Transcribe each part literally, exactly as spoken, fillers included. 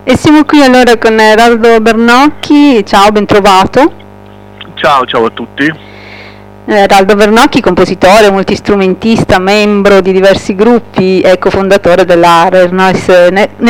E siamo qui allora con Raldo Bernocchi, ciao, ben trovato. Ciao, ciao a tutti. Eh, Raldo Bernocchi, compositore, multistrumentista, membro di diversi gruppi e cofondatore della Rare Noise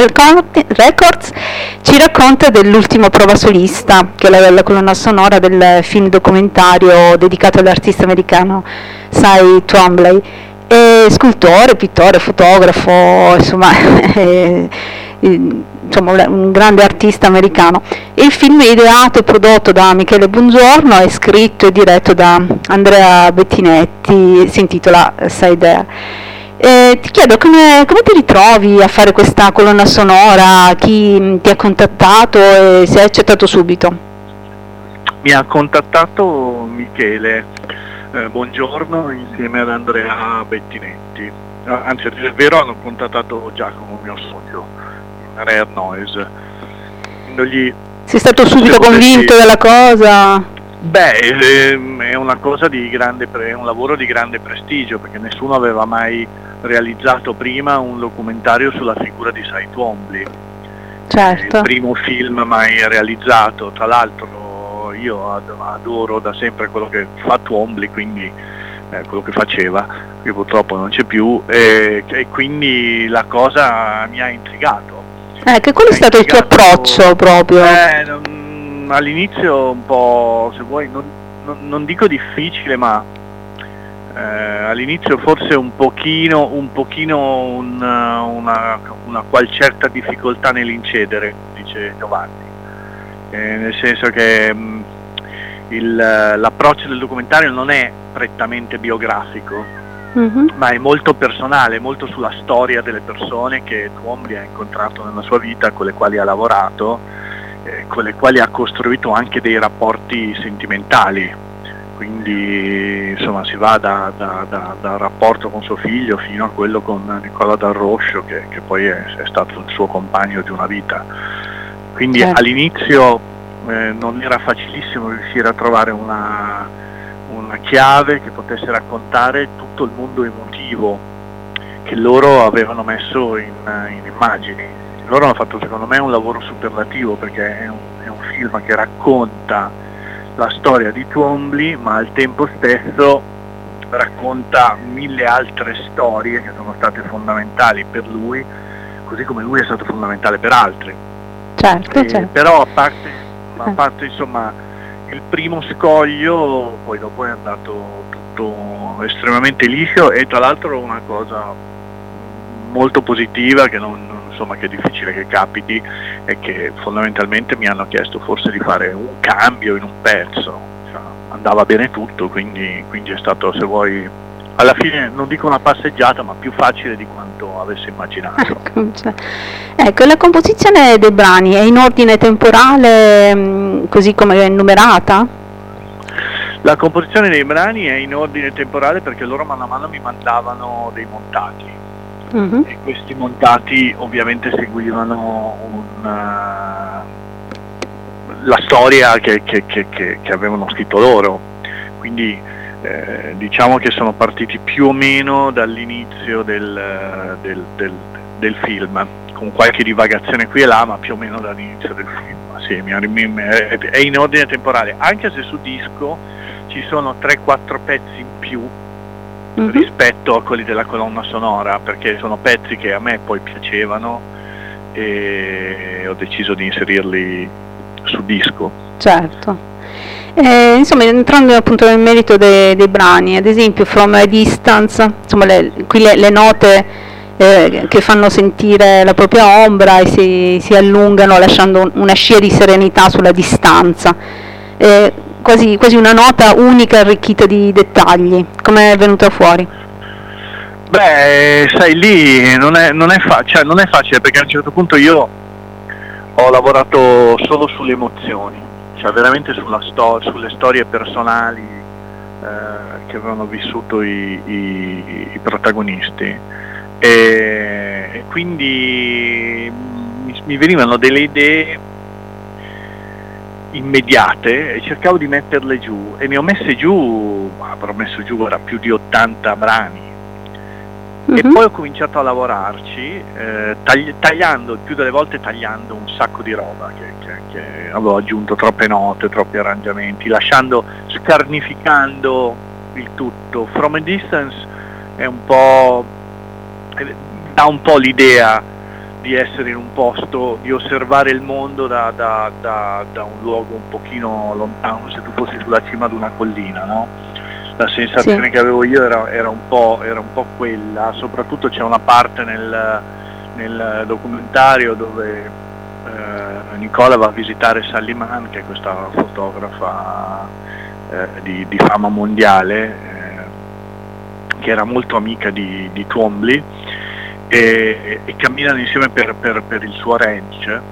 Records, ci racconta dell'ultima prova solista, che è la, la colonna sonora del film documentario dedicato all'artista americano Cy Twombly. È scultore, pittore, fotografo, insomma, è, insomma un grande artista americano. Il film è ideato e prodotto da Michele Bongiorno, è scritto e diretto da Andrea Bettinetti, si intitola Sei There. Eh, ti chiedo come, come ti ritrovi a fare questa colonna sonora, chi ti ha contattato e se hai accettato subito? Mi ha contattato Michele eh, Bongiorno insieme ad Andrea Bettinetti, anzi a dire il vero hanno contattato Giacomo, mio socio, in Rare Noise. Gli... Sei stato subito convinto della cosa? Beh, è una cosa di grande pre... è un lavoro di grande prestigio, perché nessuno aveva mai realizzato prima un documentario sulla figura di Cy Twombly. Certo. Il primo film mai realizzato, tra l'altro io adoro da sempre quello che fa Twombly, quindi eh, quello che faceva, che purtroppo non c'è più, e, e quindi la cosa mi ha intrigato. Eh, che qual è stato il tuo approccio proprio? Eh, non, all'inizio un po', se vuoi, non, non, non dico difficile, ma eh, all'inizio forse un pochino, un pochino un, una, una qual certa difficoltà nell'incedere, dice Giovanni, eh, nel senso che mh, il, l'approccio del documentario non è prettamente biografico. Mm-hmm. Ma è molto personale, molto sulla storia delle persone che Twombly ha incontrato nella sua vita, con le quali ha lavorato, eh, con le quali ha costruito anche dei rapporti sentimentali. Quindi insomma si va da, da, da, dal rapporto con suo figlio fino a quello con Nicola Dal Roscio, che, che poi è, è stato il suo compagno di una vita. Quindi certo. All'inizio eh, non era facilissimo riuscire a trovare una una chiave che potesse raccontare tutto il mondo emotivo che loro avevano messo in, in immagini. Loro hanno fatto secondo me un lavoro superlativo, perché è un, è un film che racconta la storia di Twombly, ma al tempo stesso racconta mille altre storie che sono state fondamentali per lui, così come lui è stato fondamentale per altri. Certo, e, certo. Però a parte, a parte insomma il primo scoglio, poi dopo è andato tutto estremamente liscio, e tra l'altro una cosa molto positiva che non, insomma che è difficile che capiti è che fondamentalmente mi hanno chiesto forse di fare un cambio in un pezzo, cioè, andava bene tutto, quindi, quindi è stato, se vuoi, alla fine non dico una passeggiata, ma più facile di quanto avessi immaginato. Ecco, cioè, ecco, la composizione dei brani è in ordine temporale, mh, così come è numerata? La composizione dei brani è in ordine temporale perché loro mano a mano mi mandavano dei montati, uh-huh. E questi montati ovviamente seguivano un, uh, la storia che, che, che, che, che avevano scritto loro, quindi Eh, diciamo che sono partiti più o meno dall'inizio del, del, del, del film, con qualche divagazione qui e là, ma più o meno dall'inizio del film. Sì, è in ordine temporale, anche se su disco ci sono tre quattro pezzi in più mm-hmm. rispetto a quelli della colonna sonora, perché sono pezzi che a me poi piacevano e ho deciso di inserirli su disco. Certo. Eh, insomma, entrando appunto nel merito dei, dei brani, ad esempio From a Distance, insomma le, qui le, le note eh, che fanno sentire la propria ombra e si, si allungano lasciando una scia di serenità sulla distanza, eh, quasi, quasi una nota unica arricchita di dettagli. Come è venuta fuori? Beh, sai, lì non è, non è, fa- cioè, non è facile, perché a un certo punto io ho lavorato solo sulle emozioni, cioè veramente sulla sto- sulle storie personali eh, che avevano vissuto i, i, i protagonisti, e, e quindi mi, mi venivano delle idee immediate e cercavo di metterle giù, e ne ho messe giù, avrò messo giù ora più di ottanta brani, Uh-huh. E poi ho cominciato a lavorarci, eh, tagli- tagliando, il più delle volte tagliando un sacco di roba, che, che, che avevo aggiunto troppe note, troppi arrangiamenti, lasciando, scarnificando il tutto. From a Distance è un po', eh, dà un po' l'idea di essere in un posto, di osservare il mondo da, da, da, da un luogo un pochino lontano, se tu fossi sulla cima di una collina, no? La sensazione sì. che avevo io era, era, un po', era un po' quella, soprattutto c'è una parte nel, nel documentario dove eh, Nicola va a visitare Sally Mann, che è questa fotografa eh, di, di fama mondiale, eh, che era molto amica di, di Twombly, e, e camminano insieme per, per, per il suo ranch.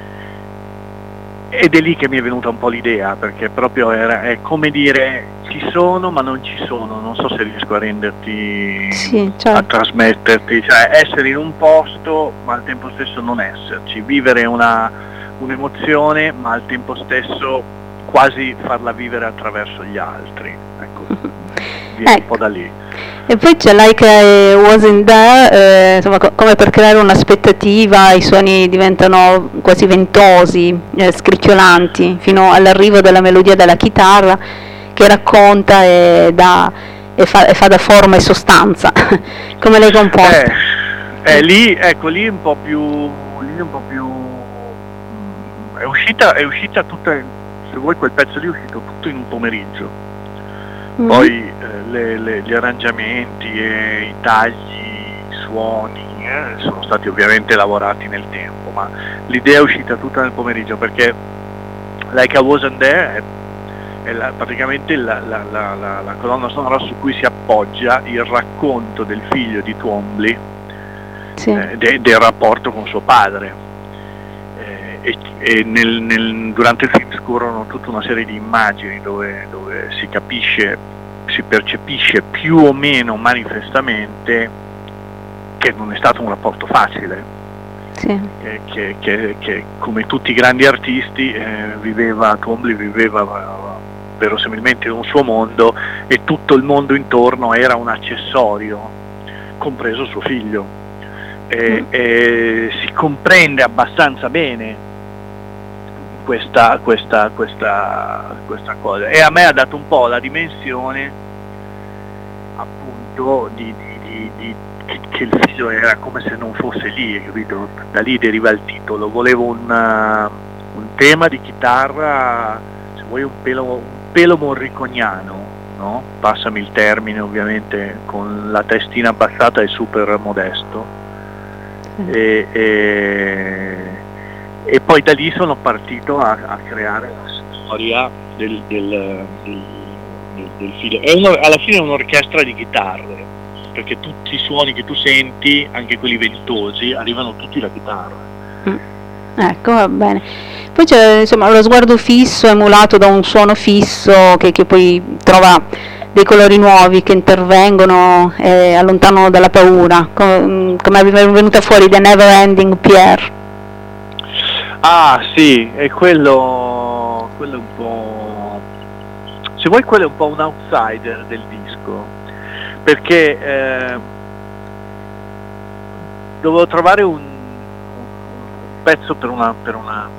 Ed è lì che mi è venuta un po' l'idea, perché proprio era, è come dire ci sono ma non ci sono, non so se riesco a renderti, sì, certo. a trasmetterti, cioè essere in un posto ma al tempo stesso non esserci, vivere una, un'emozione ma al tempo stesso quasi farla vivere attraverso gli altri, ecco, viene ecco. un po' da lì. E poi c'è Like I Wasn't There, eh, insomma, co- come per creare un'aspettativa, i suoni diventano quasi ventosi, eh, scricchiolanti, fino all'arrivo della melodia della chitarra che racconta e, dà, e, fa, e fa da forma e sostanza. Come l'hai composta? Eh, eh, lì, ecco, lì un po' più, lì un po' più, è uscita, è uscita tutta, se vuoi quel pezzo lì è uscito tutto in un pomeriggio. Mm-hmm. Poi eh, le, le, gli arrangiamenti e i tagli, i suoni eh, sono stati ovviamente lavorati nel tempo, ma l'idea è uscita tutta nel pomeriggio, perché Like I Wasn't There è, è la, praticamente la, la, la, la, la colonna sonora su cui si appoggia il racconto del figlio di Twombly, sì. eh, de, del rapporto con suo padre. E, e nel, nel, durante il film scorrono tutta una serie di immagini dove, dove si capisce, si percepisce più o meno manifestamente che non è stato un rapporto facile, sì. che, che, che, che come tutti i grandi artisti eh, viveva, Twombly viveva uh, verosimilmente in un suo mondo e tutto il mondo intorno era un accessorio, compreso suo figlio, e, mm. e si comprende abbastanza bene Questa, questa, questa, questa cosa, e a me ha dato un po' la dimensione appunto di, di, di, di che, che il figlio era come se non fosse lì, capito? Da lì deriva il titolo. Volevo un, uh, un tema di chitarra, se vuoi un pelo, un pelo morriconiano, no? Passami il termine, ovviamente, con la testina abbassata e super modesto. Mm. e, e E poi da lì sono partito a, a creare la storia del, del, del, del, del figlio. È uno, alla fine è un'orchestra di chitarre, perché tutti i suoni che tu senti, anche quelli ventosi, arrivano tutti da chitarra. Mm. Ecco, va bene. Poi c'è insomma lo sguardo fisso emulato da un suono fisso che, che poi trova dei colori nuovi che intervengono e allontanano dalla paura, come, come è venuta fuori The Never Ending Pierre. Ah sì, è quello, quello è un po', se vuoi quello è un po' un outsider del disco, perché eh, dovevo trovare un, un pezzo per una, per una,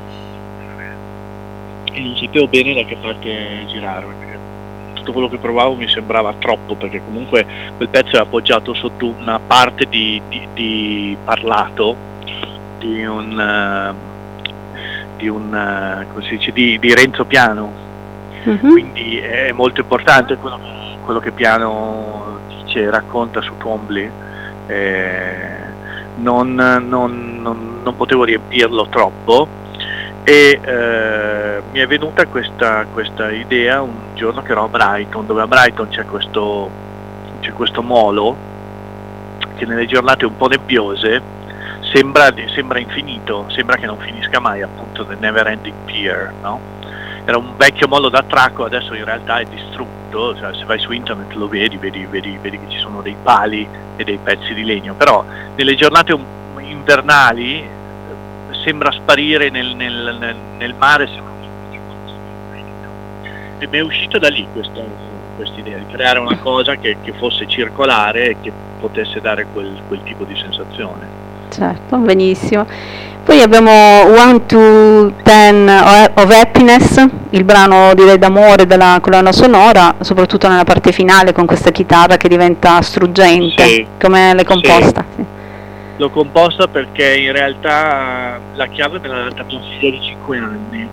e non sapevo bene da che parte girarmi, perché tutto quello che provavo mi sembrava troppo, perché comunque quel pezzo è appoggiato sotto una parte di, di, di parlato, di un... Uh, di un uh, come si dice, di, di Renzo Piano, uh-huh. Quindi è molto importante quello, quello che Piano dice e racconta su Twombly, eh, non, non, non, non potevo riempirlo troppo e eh, mi è venuta questa, questa idea un giorno che ero a Brighton, dove a Brighton c'è questo, c'è questo molo che nelle giornate un po' nebbiose Sembra, sembra infinito, sembra che non finisca mai, appunto The Never Ending Pier, no? Era un vecchio molo d'attracco, adesso in realtà è distrutto, cioè, se vai su internet lo vedi, vedi, vedi, vedi che ci sono dei pali e dei pezzi di legno, però nelle giornate invernali sembra sparire nel, nel, nel, nel mare, sembra... e mi è uscita da lì questa, questa idea, di creare una cosa che, che fosse circolare e che potesse dare quel, quel tipo di sensazione. Certo, benissimo. Poi abbiamo One to Ten of Happiness, il brano direi d'amore della colonna sonora, soprattutto nella parte finale con questa chitarra che diventa struggente. Sì, come l'hai composta? Sì. L'ho composta perché in realtà la chiave me l'ha data mia figlia di cinque anni.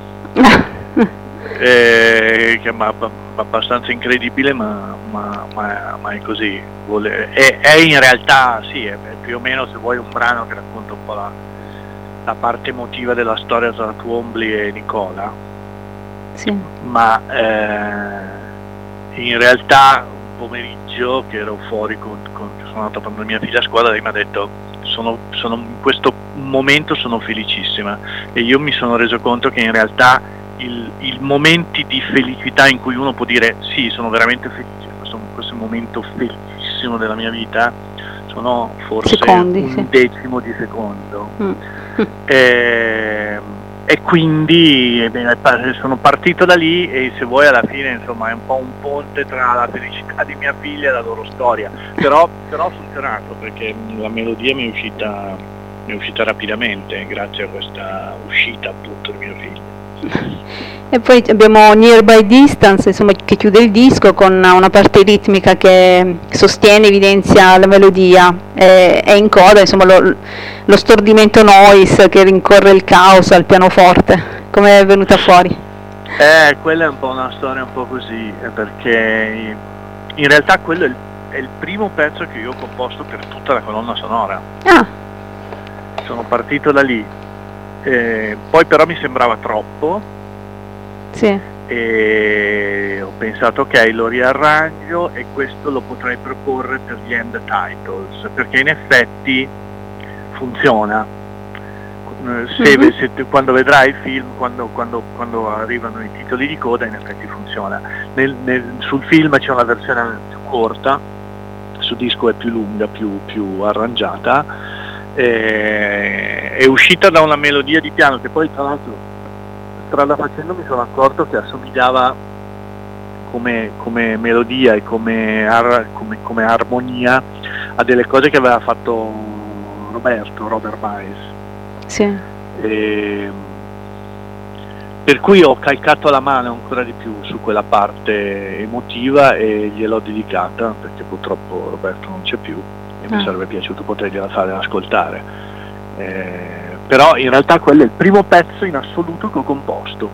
eh, che è abbastanza incredibile, ma, ma, ma, ma è così. Vuole, è, è in realtà sì, è, è più o meno, se vuoi, un brano che racconta un po' la, la parte emotiva della storia tra Twombly e Nicola. Sì. Ma eh, in realtà un pomeriggio che ero fuori con, con sono andato a prendere mia figlia a scuola, lei mi ha detto sono, sono in questo momento sono felicissima, e io mi sono reso conto che in realtà il, il momenti di felicità in cui uno può dire sì, sono veramente felice, questo, questo momento felicissimo della mia vita, sono forse Secondi, un sì. decimo di secondo. Mm. e, e quindi eh, beh, sono partito da lì, e se vuoi alla fine insomma è un po' un ponte tra la felicità di mia figlia e la loro storia, però, però ha funzionato perché la melodia mi è uscita mi è uscita rapidamente grazie a questa uscita appunto di mio figlio. E poi abbiamo Nearby Distance, insomma, che chiude il disco con una parte ritmica che sostiene, evidenzia la melodia, e, e in coda insomma lo, lo stordimento noise che rincorre il caos al pianoforte. Come è venuta fuori? Eh, quella è un po' una storia un po' così, perché in realtà quello è il, è il primo pezzo che io ho composto per tutta la colonna sonora. Ah. Sono partito da lì, eh, poi però mi sembrava troppo. Sì. E ho pensato ok, lo riarrangio e questo lo potrei proporre per gli end titles, perché in effetti funziona. Se, Mm-hmm. se, quando vedrai il film, quando, quando, quando arrivano i titoli di coda, in effetti funziona. Nel, nel, sul film c'è una versione più corta, sul disco è più lunga, più, più arrangiata, e, è uscita da una melodia di piano che poi tra l'altro strada facendo mi sono accorto che assomigliava come, come melodia e come, ar, come, come armonia a delle cose che aveva fatto Roberto, Robert Miles. Sì. E, per cui ho calcato la mano ancora di più su quella parte emotiva e gliel'ho dedicata, perché purtroppo Roberto non c'è più e ah. mi sarebbe piaciuto potergliela fare ascoltare. Eh, però in realtà quello è il primo pezzo in assoluto che ho composto.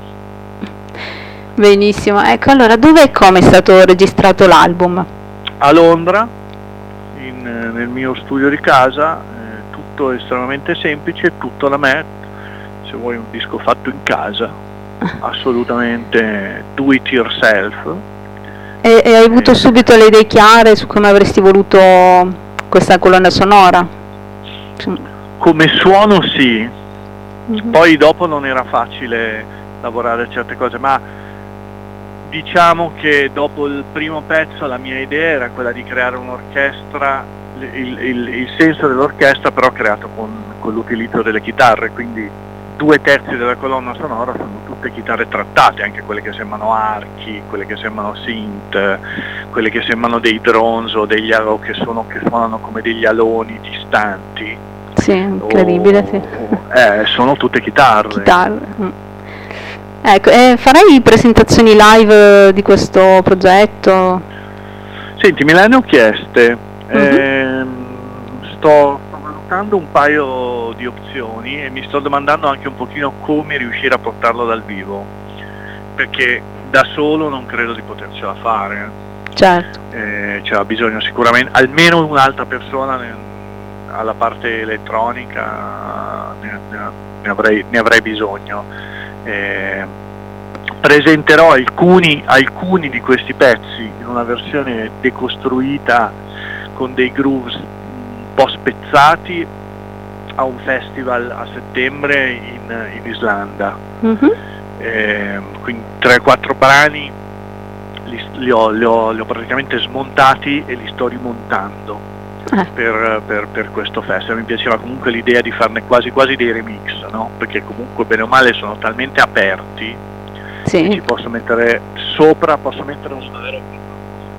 Benissimo, ecco, allora dove e come è stato registrato l'album? A Londra, in, nel mio studio di casa, eh, tutto estremamente semplice, tutto da me, se vuoi un disco fatto in casa, assolutamente do it yourself. E, e hai avuto eh. subito le idee chiare su come avresti voluto questa colonna sonora? Come suono sì, mm-hmm. Poi dopo non era facile lavorare certe cose, ma diciamo che dopo il primo pezzo la mia idea era quella di creare un'orchestra, il, il, il senso dell'orchestra però creato con, con l'utilizzo delle chitarre, quindi due terzi della colonna sonora sono tutte chitarre trattate, anche quelle che sembrano archi, quelle che sembrano synth, quelle che sembrano dei drones o degli o che, sono, che suonano come degli aloni distanti. Sì, incredibile, oh, sì. Eh, sono tutte chitarre. Chitarre. Mm. Ecco, eh, farai presentazioni live di questo progetto? Senti, me le hanno chieste. Mm-hmm. Eh, sto, sto valutando un paio di opzioni e mi sto domandando anche un pochino come riuscire a portarlo dal vivo, perché da solo non credo di potercela fare. Certo. Eh, c'è bisogno sicuramente almeno un'altra persona nel, alla parte elettronica, ne, ne, ne, avrei, ne avrei bisogno. Eh, presenterò alcuni, alcuni di questi pezzi in una versione decostruita con dei grooves un po' spezzati a un festival a settembre in, in Islanda. Mm-hmm. Eh, quindi tre quattro brani li, li, ho, li, ho, li ho praticamente smontati e li sto rimontando. Eh. Per, per, per questo festival mi piaceva comunque l'idea di farne quasi quasi dei remix, no? Perché comunque bene o male sono talmente aperti, sì, che ci posso mettere sopra, posso mettere un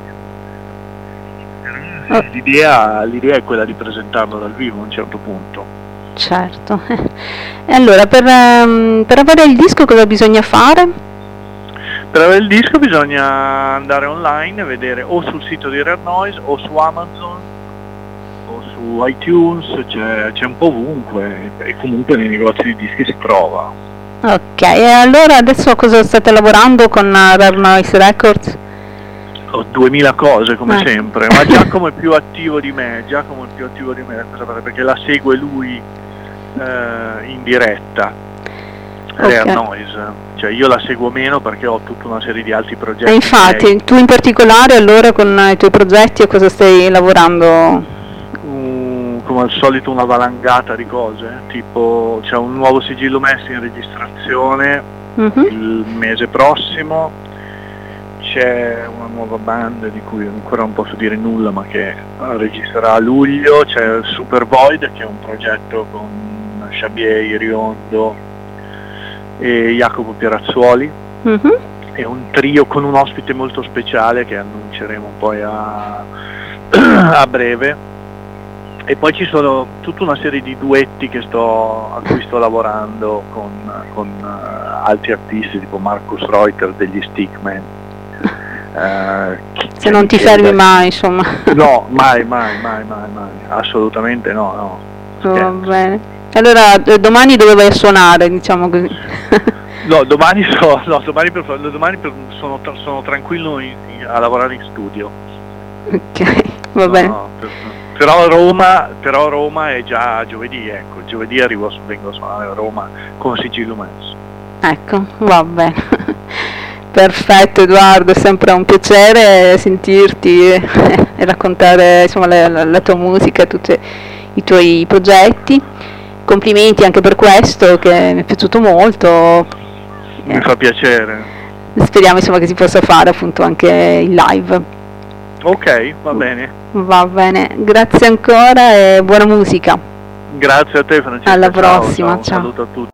però l'idea, l'idea è quella di presentarlo dal vivo a un certo punto. Certo. E allora, per, um, per avere il disco cosa bisogna fare? Per avere il disco bisogna andare online e vedere o sul sito di Rare Noise o su Amazon o su iTunes, c'è, c'è un po' ovunque e comunque nei negozi di dischi si trova. Ok, e allora adesso cosa state lavorando con Rare Noise Records? Ho duemila cose come eh. sempre, ma Giacomo è più attivo di me, Giacomo è più attivo di me, perché la segue lui eh, in diretta, Rare okay. Noise, cioè io la seguo meno perché ho tutta una serie di altri progetti. E infatti, miei. Tu in particolare allora con i tuoi progetti a cosa stai lavorando? Uh, come al solito una valangata di cose, tipo c'è un nuovo sigillo messo in registrazione uh-huh. il mese prossimo. C'è una nuova band di cui ancora non posso dire nulla ma che registrerà a luglio, c'è Super Void che è un progetto con Xabier Iriondo e Jacopo Pierazzuoli, uh-huh. è un trio con un ospite molto speciale che annunceremo poi a, a breve, e poi ci sono tutta una serie di duetti che sto, a cui sto lavorando con, con uh, altri artisti tipo Marcus Reuter degli Stickman. Uh, se non ti fermi da... mai, insomma. No, mai, mai, mai, mai, mai, assolutamente no, no. Va bene. Allora domani dove vai a suonare, diciamo così? No, domani, so, no, domani, per, domani per, sono, sono tranquillo in, in, a lavorare in studio. Ok, va no, bene. No, per, però Roma, però Roma è già giovedì, ecco, giovedì arrivo, vengo a suonare a Roma con sigillo messo. Ecco, va bene. Perfetto Edoardo, è sempre un piacere sentirti e, e raccontare insomma, la, la, la tua musica, tutti i tuoi progetti. Complimenti anche per questo che mi è piaciuto molto. Mi eh. fa piacere. Speriamo insomma che si possa fare appunto anche in live. Ok, va bene. Va bene, grazie ancora e buona musica. Grazie a te Francesca. Alla ciao, prossima, ciao. ciao. Un saluto a tutti.